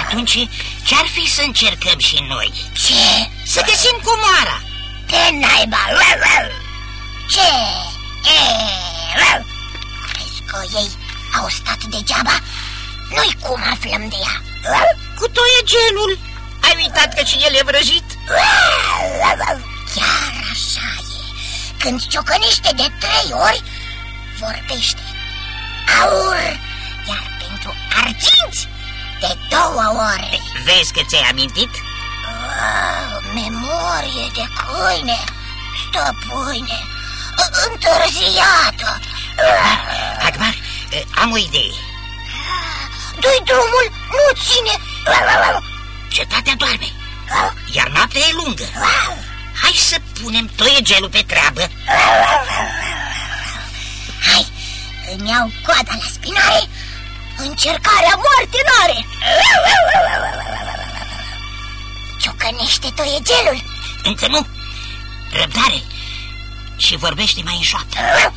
Atunci, ce-ar fi să încercăm și noi? Ce? Să găsim comoara. Pe naiba! Ce? Crezi că ei au stat degeaba? Noi cum aflăm de ea? Cu toiegelul. Ai uitat că și el e vrăjit? Chiar așa e. Când ciocănește de 3 ori, vorbește. Aur! Iar pentru arginți, de 2 ori. Vezi că ți-ai amintit? Memorie de câine, stăpâne, întârziată. Akbar, am o idee. Dă-i drumul, nu ține. Cetatea doarme, iar noaptea e lungă. Hai să punem toiegelul pe treabă. Hai, îmi iau coada la spinare. Încercarea moarte n-are. Ciocănește toiegelul. Încă nu. Răbdare. Și vorbește mai în șoaptă.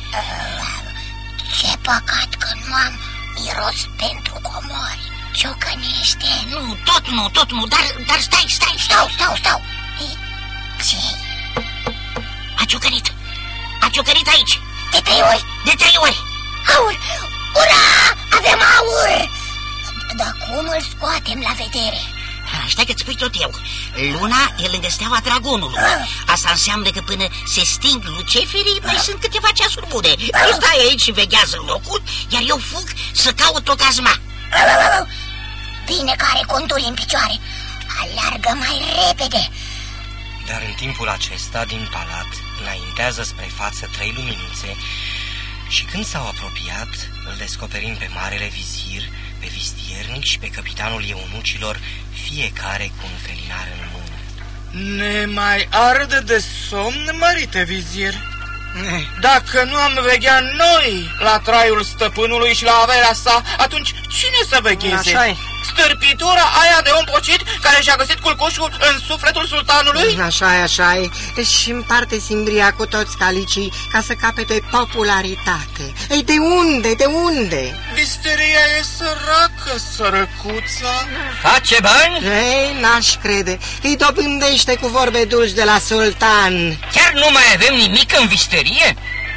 Ce păcat că nu am miros pentru comori. Ciocănește. Nu, tot nu, dar stai. Stau. Ce-i? A ciocănit aici. De 3 ori? De 3 ori. Aur! Ura! Avem aur! Dar cum îl scoatem la vedere? Stai că-ți spui tot eu. Luna e lângă steaua dragonului. Asta înseamnă că până se sting luceferii mai sunt câteva ceasuri bune. Tu stai aici și veghează locul, iar eu fug să caut o cazma. Bine că are conturi în picioare. Aleargă mai repede. Dar în timpul acesta, din palat, înaintează spre față 3 luminițe și când s-au apropiat, îl descoperim pe marele vizir, pe vistiernic și pe capitanul eunucilor, fiecare cu un felinar în mână. Ne mai arde de somn, mărite vizir? Dacă nu am veghea noi la traiul stăpânului și la averea sa, atunci cine să vegheze? Așa-i. Stârpitura aia de om pocit care și-a găsit culcușul în sufletul sultanului? Așa-i. Și împarte simbria cu toți calicii ca să capete popularitate. Ei, de unde? Visteria e săracă, sărăcuța. Face bani? Ei, n-aș crede. Îi dobândește cu vorbe dulci de la sultan. Chiar nu mai avem nimic în visterie?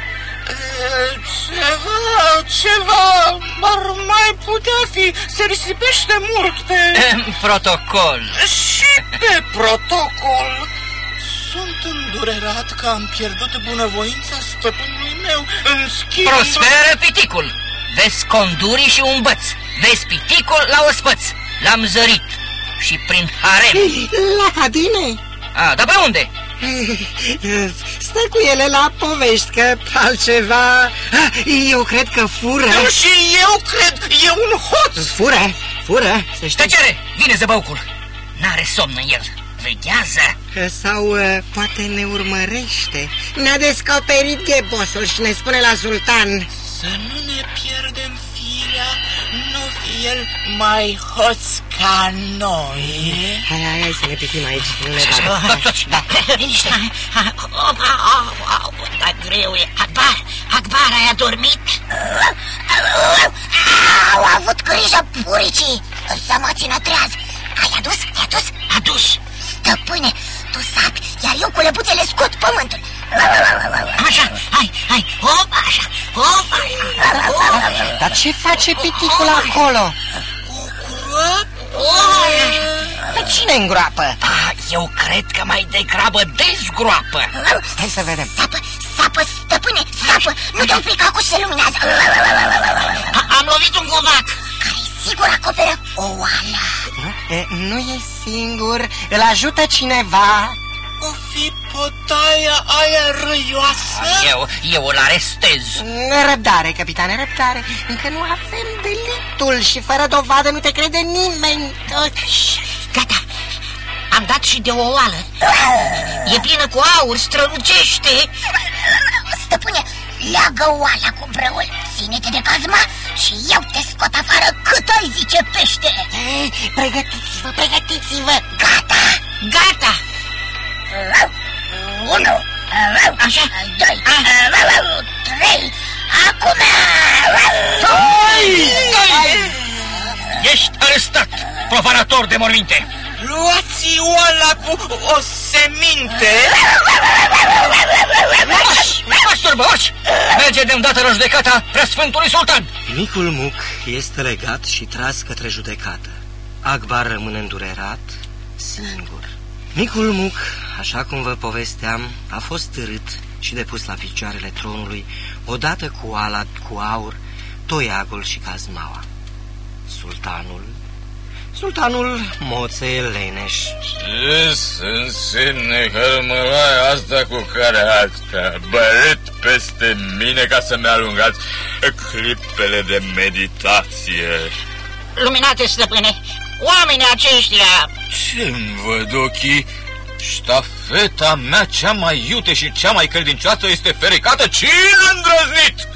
Ceva ar mai putea fi. Se risipește mult pe... Protocol. Și pe protocol. Sunt îndurerat că am pierdut bunăvoința stăpânului meu. În schimb... Prosperă piticul. Vezi condurii și un băț. Vezi piticul la ospăț. L-am zărit. Și prin harem. La cabine? Dar pe unde? Stă cu ele la povești, că altceva... Eu cred că fură. Și eu cred, e un hoț. Fură, să știi. Tăcere, vine zăbăucul. N-are somn în el, veghează. Sau poate ne urmărește. Ne-a descoperit ghebosul și ne spune la sultan. Să nu ne pierdem firea, nu fi el mai hoț ca noi. Hai să ne pipim aici, nu ne Da, liniște. Dar greu e. Akbar, ai adormit? Au avut grijă puricii să mă țină treaz. Ai adus? Adus. Stăpâne, tu sapi, iar eu cu lăbuțele scot pământul. Așa, hai, hop, așa. Dar ce face piticul acolo? Pe cine îngroapă? Eu cred că mai degrabă dezgroapă. Hai să vedem. Sapă, stăpâne, sapă. Nu te opri că acum se luminează. Am lovit un covac care sigur acoperă o oală. Nu e singur, îl ajută cineva. O fi potaia aia răioasă? Eu îl arestez. Răbdare, capitane, răbdare. Încă nu avem delitul și fără dovadă nu te crede nimeni. Gata, am dat și de o oală. E plină cu aur, strălucește. Stăpâne, leagă oala cu brăul, ține-te de cazma și eu te scot afară cât ai zice pește. Pregătiți-vă. Gata. 1, Așa. 2, 3, acum! Ești arestat. profanator de morminte! Luați oala cu o seminte! Masturbați! Merge de îndată la judecata preasfântului sultan! Micul Muc este legat și tras către judecată. Akbar rămâne îndurerat, singur. Micul Muc, așa cum vă povesteam, a fost târât și depus la picioarele tronului, odată cu oala cu aur, toiagul și cazmaua. Sultanul moțe leneș. Ce să însemne hărmălaia asta cu care ați băret peste mine ca să-mi alungați clipele de meditație? Luminate, stăpâne, oamenii aceștia... Ce-mi văd ochii? Ștafeta mea cea mai iute și cea mai credincioasă este fericată? Cine a îndrăznit?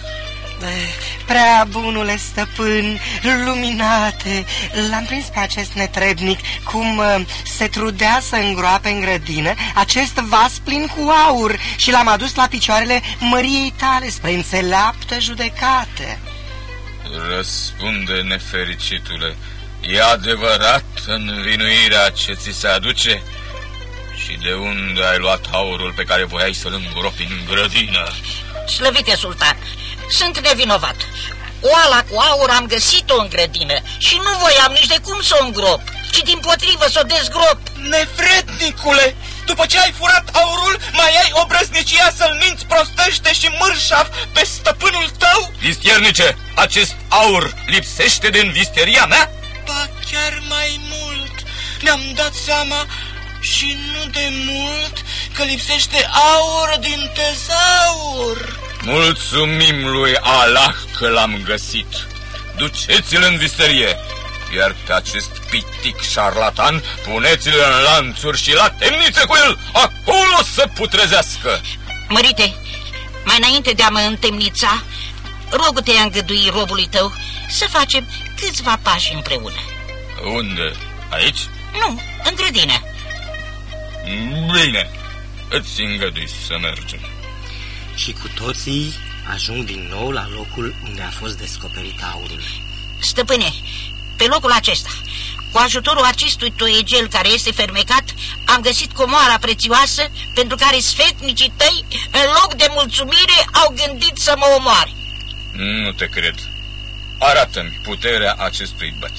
Prea bunule stăpân, luminate, l-am prins pe acest netrebnic cum se trudea să îngroape în grădină acest vas plin cu aur și l-am adus la picioarele măriei tale spre înțeleaptă judecată. Răspunde, nefericitule, e adevărat învinuirea ce ți se aduce? Și de unde ai luat aurul pe care voiai să-l îngropi în grădină? Slăvite sultan, sunt nevinovat. Oala cu aur am găsit-o în grădină și nu voiam nici de cum să o îngrop, ci dimpotrivă să o dezgrop. Nevrednicule, după ce ai furat aurul, mai ai obrăznicia să-l minți prostește și mărșav pe stăpânul tău? Vistiernice, acest aur lipsește din visteria mea? Ba chiar mai mult, ne-am dat seama și nu de mult că lipsește aur din tezaur. Mulțumim lui Allah că l-am găsit. Duceți-l în visterie, iar pe acest pitic șarlatan puneți-l în lanțuri și la temniță cu el, acolo să putrezească. Mărite, mai înainte de a mă întemnița, rog-te a îngădui robului tău să facem câțiva pași împreună. Unde? Aici? Nu, în grădină. Bine, îți îngădui să mergem. Și cu toții ajung din nou la locul unde a fost descoperit aurul. Stăpâne, pe locul acesta, cu ajutorul acestui toiegel care este fermecat, am găsit comoara prețioasă pentru care sfetnicii tăi, în loc de mulțumire, au gândit să mă omoare. Nu te cred. Arată-mi puterea acestui băț.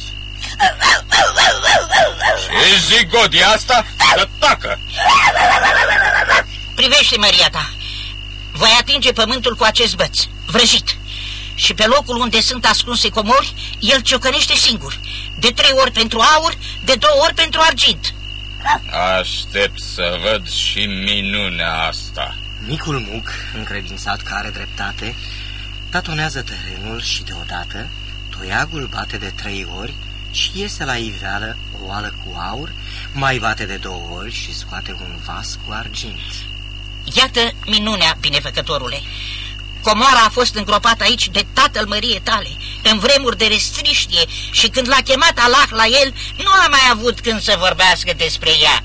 Ce zigot e asta? Să tacă! Privește, măria ta. Voi atinge pământul cu acest băț, vrăjit. Și pe locul unde sunt ascunse comori, el ciocănește singur. De 3 ori pentru aur, de 2 ori pentru argint. Aștept să văd și minunea asta. Micul Muc, încredințat că are dreptate, tatonează terenul și deodată toiagul bate de 3 ori și iese la iveală o oală cu aur, mai bate de 2 ori și scoate un vas cu argint. Iată minunea, binefăcătorule. Comoara a fost îngropată aici de tatăl măriei tale, în vremuri de restriștie, și când l-a chemat Allah la el, nu a mai avut când să vorbească despre ea.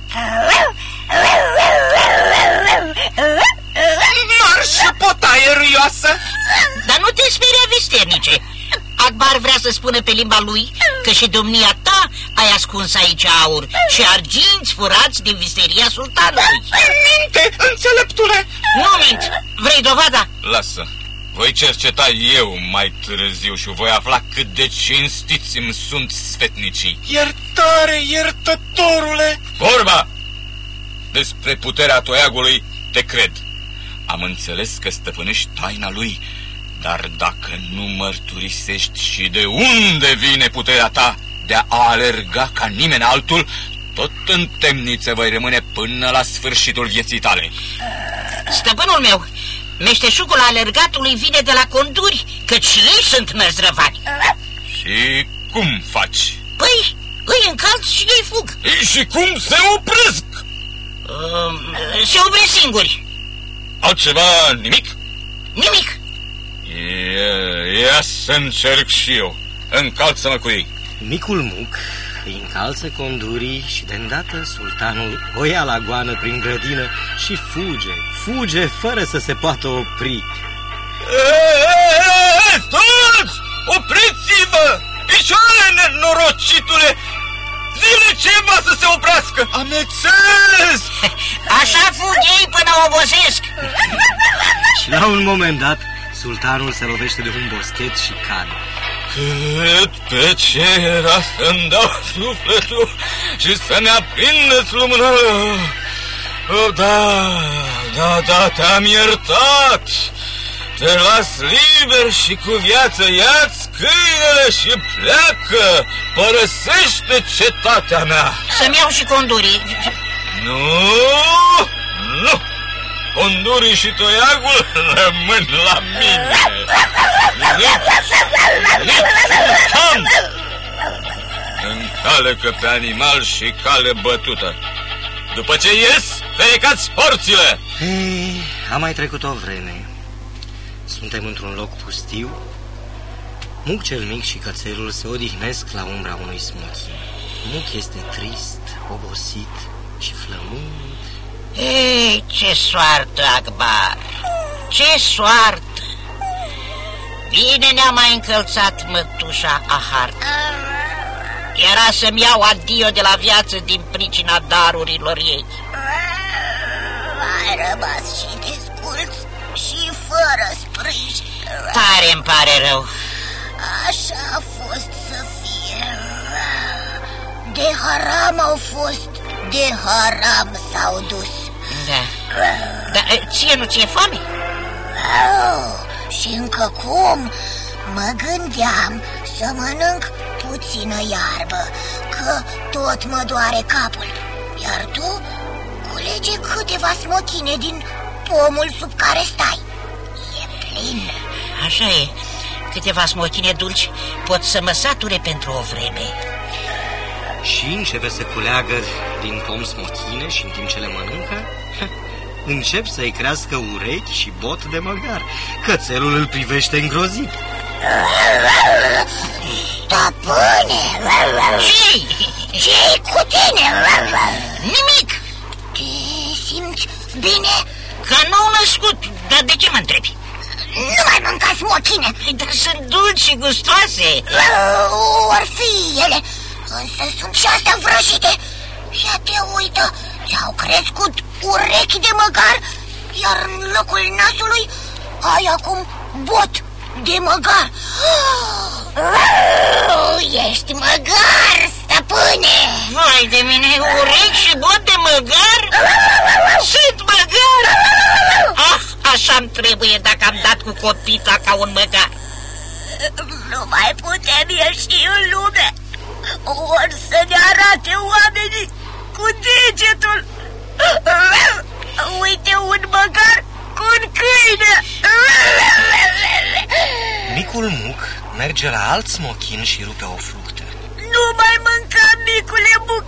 Marș, potaie râioasă! Dar nu te speria, vesternice. Akbar vrea să spună pe limba lui că și domnia ta ai ascuns aici aur și arginți furați din visteria sultanului. Minte, înțeleptule! Nu mint! Vrei dovada? Lasă, voi cerceta eu mai târziu și voi afla cât de cinstiți îmi sunt sfetnicii. Iertare, iertătorule! Vorba! Despre puterea toiagului te cred. Am înțeles că stăpânești taina lui, dar dacă nu mărturisești și de unde vine puterea ta de a alerga ca nimeni altul, tot în temniță voi rămâne până la sfârșitul vieții tale. Stăpânul meu, meșteșugul alergatului vine de la conduri, căci și ei sunt mărzrăvani. Și cum faci? Păi, îi încalți și ei fug. Și cum se opresc? Se opresc singuri. Altceva nimic? Nimic. Ia să încerc și eu. Încalță-mă cu ei. Micul Muc îi încalță condurii și de îndată sultanul o ia la goană prin grădină și fuge fără să se poată opri. Stați! Opriți-vă! Picioare, nenorocitule! ceva să se oprească. Amețesc! Așa fug ei până obosesc. Și la un moment dat, sultanul se lovește de un boschet și cade. Cât pe ce era să-mi dau sufletul și să-mi aprindă-ți lumânarea. Da, te-am iertat. Te las liber și cu viață ia-ți câinele și pleacă. Părăsește cetatea mea. Să-mi iau și condurii. Nu. Condurii și toiagul rămân la mine. Sultan! Încalecă pe animal și cale bătută. După ce ies, ferecați porțile! A mai trecut o vreme. Suntem într-un loc pustiu. Muc cel mic și cățelul se odihnesc la umbra unui smochin. Muc este trist, obosit și flămând. Ei, ce soartă, Akbar! Ce soartă! Bine ne-a mai încălțat mătușa Ahar. Era să-mi iau adio de la viață din pricina darurilor ei. Ai rămas și desculț și fără sprijin. Tare îmi pare rău. Așa a fost să fie. De haram au fost, de haram s-au dus. Da. Dar ție nu ți-e foame? Și încă cum? Mă gândeam să mănânc puțină iarbă, că tot mă doare capul. Iar tu culege câteva smochine din pomul sub care stai. E plin. Așa e. Câteva smochine dulci pot să mă sature pentru o vreme. Și începe să culeagă din pom smochine și în timp ce le mănâncă, încep să-i crească urechi și bot de măgar. Cățelul îl privește îngrozit. Stăpâne! Ce-i cu tine? Nimic! Te simți bine? Ca nou născut. Dar de ce mă întrebi? Nu mai mânca smochine. Dar sunt dulci și gustoase. Or fi ele, însă sunt și astea vrăjite. Ia te uită, ți-au crescut urechi de măgar, iar în locul nasului ai acum bot de măgar. Ești măgar, stăpâne! Vai de mine, urechi și bot de măgar? Sunt măgar! Așa-mi trebuie dacă am dat cu copita ca un măgar. Nu mai putem ieși în lume. Ori să ne arate oamenii cu degetul. Uite un măgar cu un câine. Micul Muc merge la alt smochin și rupe o fructă. Nu mai mânca, micule Muc.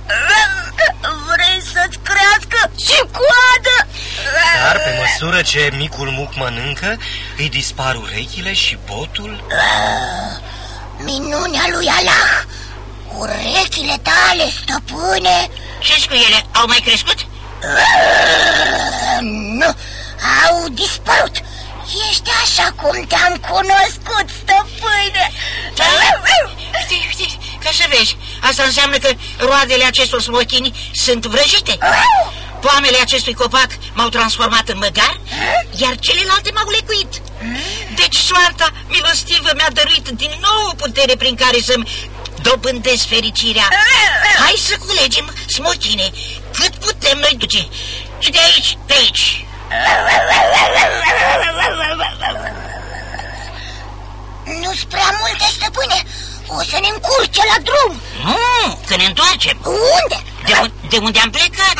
Vrei să-ți crească și coadă. Dar pe măsură ce micul Muc mănâncă, îi dispar urechile și botul. Minunea lui Allah. Urechile tale, stăpâne. Ce-s cu ele? Au mai crescut? Nu, au dispărut. Ești așa cum te-am cunoscut, stăpâne. Uite, ca să vezi, asta înseamnă că roadele acestor smochini sunt vrăjite. Poamele acestui copac m-au transformat în măgar, iar celelalte m-au lecuit. Deci soarta milostivă mi-a dăruit din nou putere prin care să-mi dobândesc fericirea. Hai să culegem smochine cât putem noi duce. Și de aici, de aici. Nu-s prea multe, stăpâne. O să ne încurce la drum. Nu, că ne întoarcem. Unde? De unde am plecat.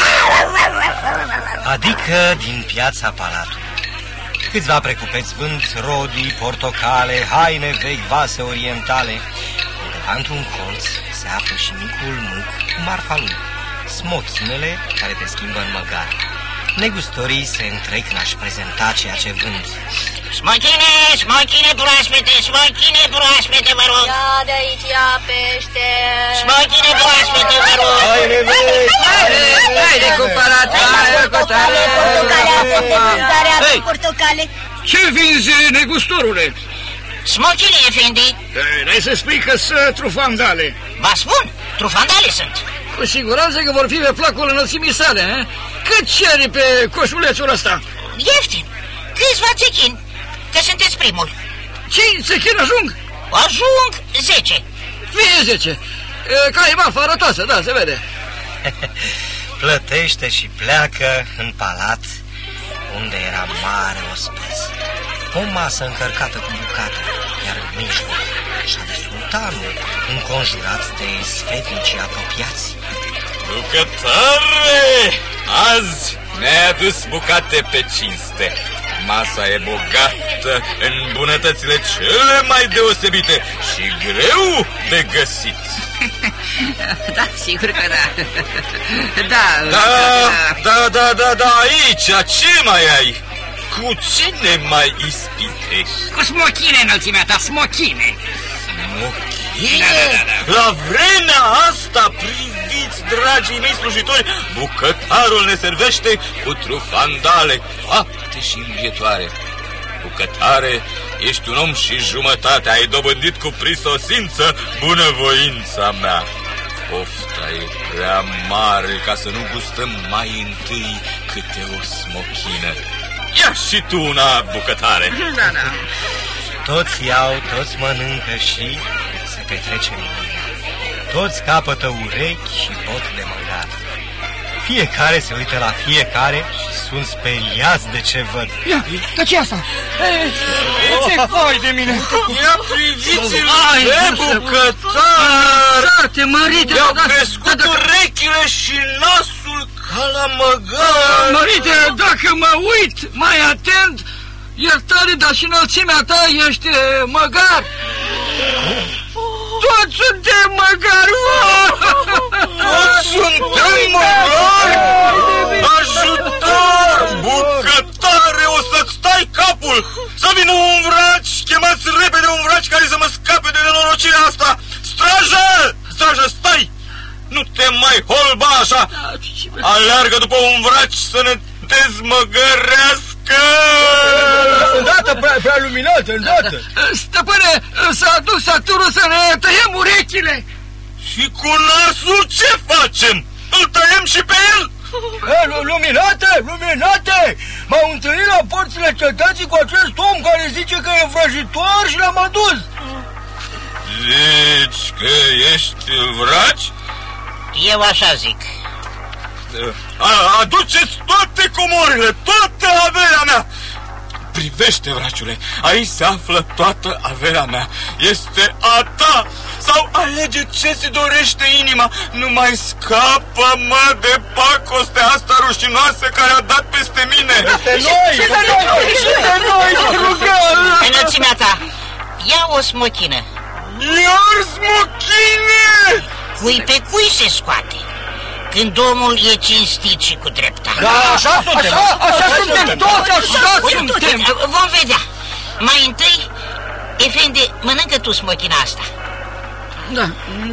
Adică din piața palatului. Câțiva precupeți vând rodii, portocale, haine vechi, vase orientale. Undeva într-un colț se află și micul Muc cu marfa lui, smochinele care te schimbă în măgar. Negustorii se întrec în a-și prezenta ceea ce vând. Smochine proaspete, smochine proaspete, vă rog. Ia de aici, ia pește. Smochine proaspete, vă rog. Haide cu palat, haide cu portocale. Ce vinzi, negustorule? Smochine, efendi. N-ai să spui că sunt trufandale. Vă spun, trufandale sunt. Cu siguranță că vor fi pe placul înălțimii sale, eh? Cât ceri pe coșulețul ăsta? Ieftin, câțiva țechini, că sunteți primul. 5 țechini ajung? Ajung 10. Fie 10. Ca e marfa arătoasă, da, se vede. Plătește și pleacă în palat, unde era mare ospăț. O masă încărcată cu bucate, iar în mijloc șade sultanul, înconjurat de sfetnicii apropiați. Bucătare! Azi ne-ai adus bucate pe cinste. Masa e bogată în bunătățile cele mai deosebite și greu de găsit. Da, sigur că da. Da, aici, ce mai ai? Cu cine mai ispitești? Cu smochine, înălțimea ta, smochine. Smochine? La vremea asta, priviți, dragii mei slujitori, bucătarul ne servește cu trufandale, fapte și învietoare. Bucătare, ești un om și jumătate, ai dobândit cu prisosință bunăvoința mea. Pofta e prea mare ca să nu gustăm mai întâi câte o smochină. Ia și tu una, bucătare. Da. Toți iau, toți mănâncă și se petrece minunea. Toți capătă urechi și pot de măgar. Fiecare se uită la fiecare și sunt speriați de ce văd. Ia, că ce asta? Ce vai de mine! Ia priviți-l pe bucătar! Sate, mărite! I-au crescut urechile și nasul ca la măgar! Mărite, dacă mă uit mai atent, iertare, dar și înălțimea ta ești măgar! Toți suntem măgari! Toți suntem măgari! Ajutor! Bucătare, o să-ți stai capul! Să vină un vraci! Chemați repede un vraci care să mă scape de nenorocirea asta! Strajă! Strajă, stai! Nu te mai holba așa! Aleargă după un vraci să ne dezmăgărească! Îndată, prea luminată, îndată! Stăpâne, s-a dus saturul să ne tăiem urechile! Și cu nasul ce facem? Îl tăiem și pe el? Luminate! M-au întâlnit la porțile cetății cu acest om care zice că e vrăjitor și l-am adus! Zici că ești vraci? Eu așa zic. Aduceți toate comorile, toată averea mea! Privește, vraciule, aici se află toată averea mea. Este a ta! Sau alege ce-ți dorește inima. Nu mai scapă-mă de pacostea asta rușinoasă care a dat peste mine. Peste noi! Înălțimea ta, ia o smochină. Iar smochine! Cui pe cui se scoate când omul e cinstit și cu dreptate. Da, așa suntem! Așa suntem toți, așa suntem! Vom vedea. Mai întâi, efendi, mănâncă tu smochina asta. Da.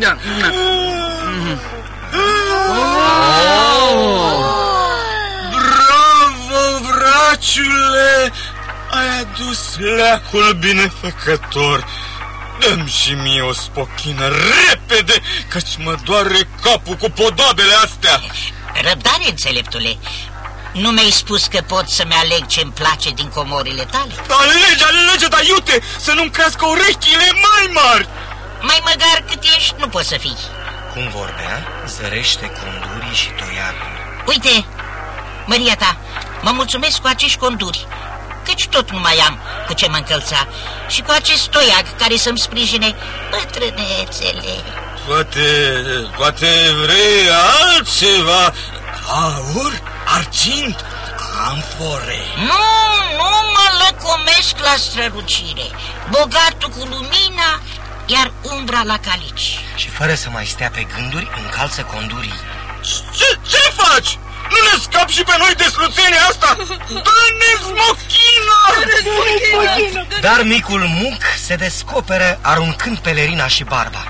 Bravo, vraciule! Ai adus leacul binefăcător. Dă-mi și mie o spochină, repede, căci mă doare capul cu podoabele astea. Răbdare, înțeleptule. Nu mi-ai spus că pot să-mi aleg ce-mi place din comorile tale? Alege, dar iute, să nu-mi crească urechile mai mari. Mai măgar cât ești, nu poți să fii. Cum vorbea, zărește condurii și toiagul. Uite, măria ta, mă mulțumesc cu acești conduri, căci tot nu mai am cu ce mă încălța, și cu acest toiag care să-mi sprijine bătrânețele. Poate vrei altceva? Aur, argint, amfore. Nu mă lăcomesc la strălucire. Bogatul cu lumina, iar umbra la calici. Și fără să mai stea pe gânduri, încalță condurii. Ce faci? Nu ne scapi și pe noi de sluțenia asta? Dă-ne smochină! Dar micul Muc se descoperă aruncând pelerina și barba.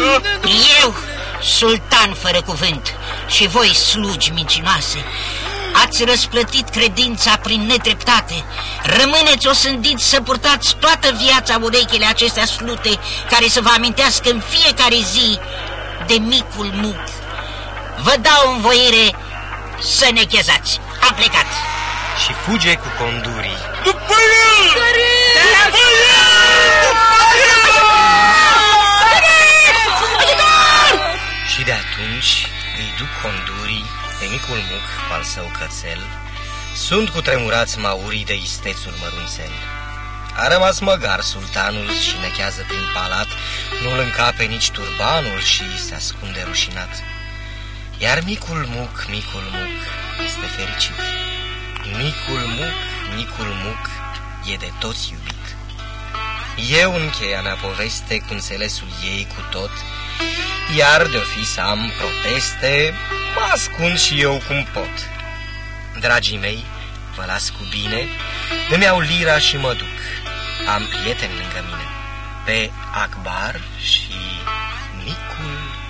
Eu, sultan fără cuvânt, și voi, slugi mincinoase, Ați răsplătit credința prin nedreptate. Rămâneți osândiți să purtați toată viața urechile acestea slute, care să vă amintească în fiecare zi de micul Muc. Vă dau învoire să nechezați. Am plecat. Și fuge cu condurii. După el! Și de atunci îi duc condurii pe micul Muc, al său cățel. Sunt cutremurați maurii de istețul mărunțel. A rămas măgar sultanul și nechează prin palat, nu-l încape nici turbanul și se ascunde rușinat. Iar micul Muc este fericit. Micul Muc e de toți iubit. Eu încheia mea poveste cu înțelesul ei cu tot, iar de-o fi să am proteste, mă ascund și eu cum pot. Dragii mei, vă las cu bine, îmi iau lira și mă duc. Am prieteni lângă mine, pe Akbar și micul